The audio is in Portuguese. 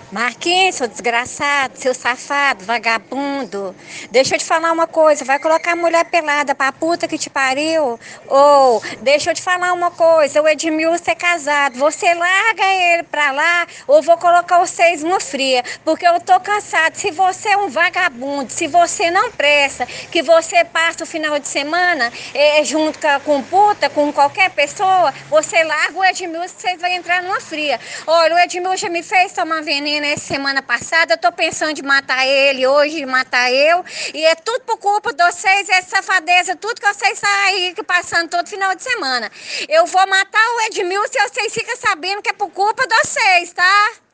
Marquinhos, seu desgraçado, seu safado, vagabundo. Deixa eu te falar uma coisa, vai colocar a mulher pelada pra puta que te pariu? Ou, deixa eu te falar uma coisa, o Edmilson é casado, você larga ele pra lá ou vou colocar vocês no fria, porque eu tô cansado. Se você é um vagabundo, se você não presta, que você passa o final de semana junto com puta, com qualquer pessoa, você larga o Edmilson que vocês vão entrar numa fria. Olha, o Edmilson já me fez tomar veneno essa semana passada, eu tô pensando de matar ele hoje, de matar eu, e é tudo por culpa de vocês, essa safadeza, tudo que vocês saem passando todo final de semana. Eu vou matar o Edmilson e vocês ficam sabendo que é por culpa de vocês, tá?